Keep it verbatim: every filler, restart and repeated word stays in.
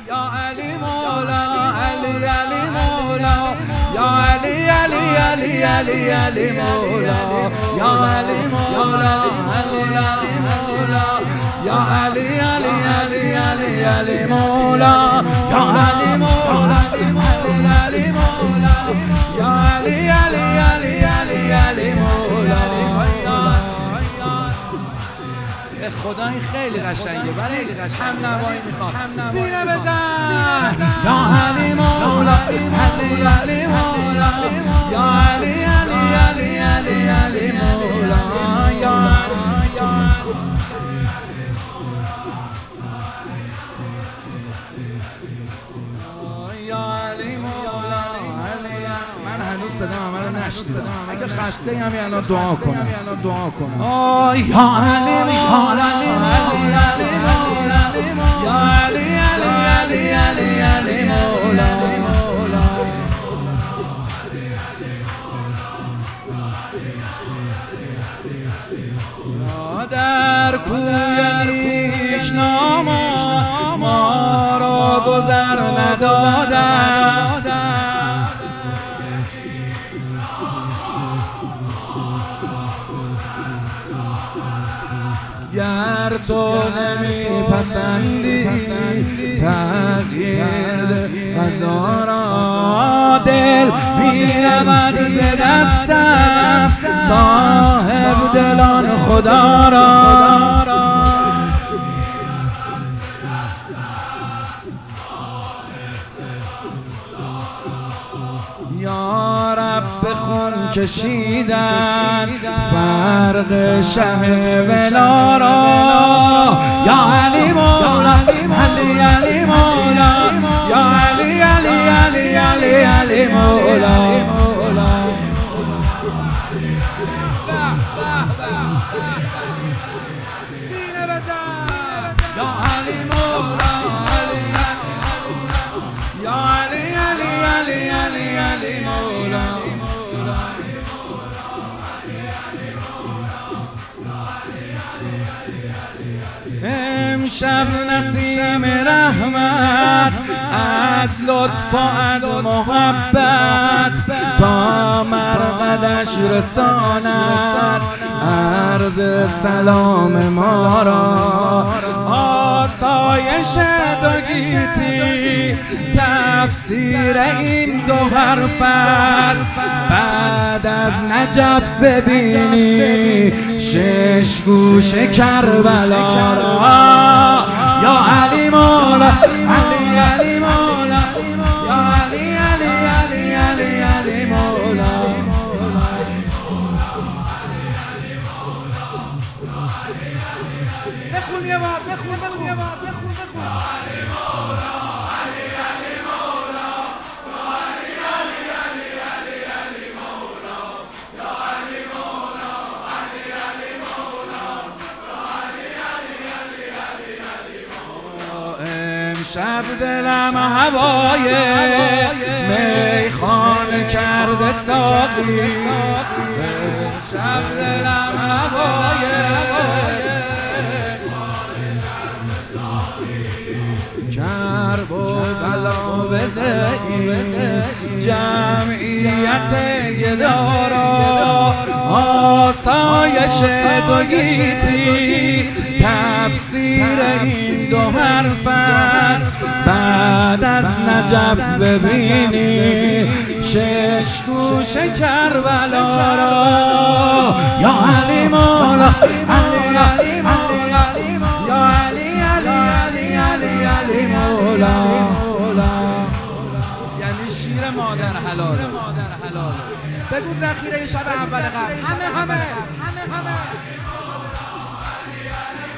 یا علی مولا علی علی مولا یا علی علی علی علی علی مولا یا علی مولا علی علی مولا یا علی علی علی علی علی مولا یا علی مولا علی علی مولا یا علی علی علی علی علی مولا. خدا این خیلی قشنگه ولی هم نوایی میخواد سینه بزن. یا علی مولا علی علی مولا یا علی علی علی علی علی مولا یا یا علی مولا علی. من هنوز صدام عمل نشنیدم، اگه خسته هم الان دعا کنم دعا کنم. آه یا علی مولا یا علی علی علی علی علی مولا. در کوی نیک ناما ما را گذر ندادن، گر تو نمی پسندی تغییر قضا را، دل می رود ز دستم صاحب دلان خدا را. یا رب خون کشیدن فرق شه ولا را. یا علی مولا علی علی مولا یا علی علی علی علی علی مولا. سینه بزن. یا علی مولا یا علی علی علی علی علی مولا. امشب نسیم رحمت از لطف و از محبت تا مرقدش رساند عرض سلام ما را. آسایش دو گیتی تفسیر این دو حرف است، بعد از نجف ببینی شش گوش کربلا را. یا علی مولا علی علی مولا یا علی علی علی علی علی مولا. بخون یه بار بخون بخون یه بار بخون بخون. شب دلم هوای میخانه کرده ساقی، شب دلم هوای کرب و بلا بده جمعیت گدارا. آسایش دو گیتی تفسیر این دو حرف است، بعد از نجف ببینی شش گوش کربلا را. یا علی مولا علی علی مولا یا علی علی علی علی علی مولا. یعنی شیر مادر حلاله. بگو ذخیره شب اول قبل همه همه همه همه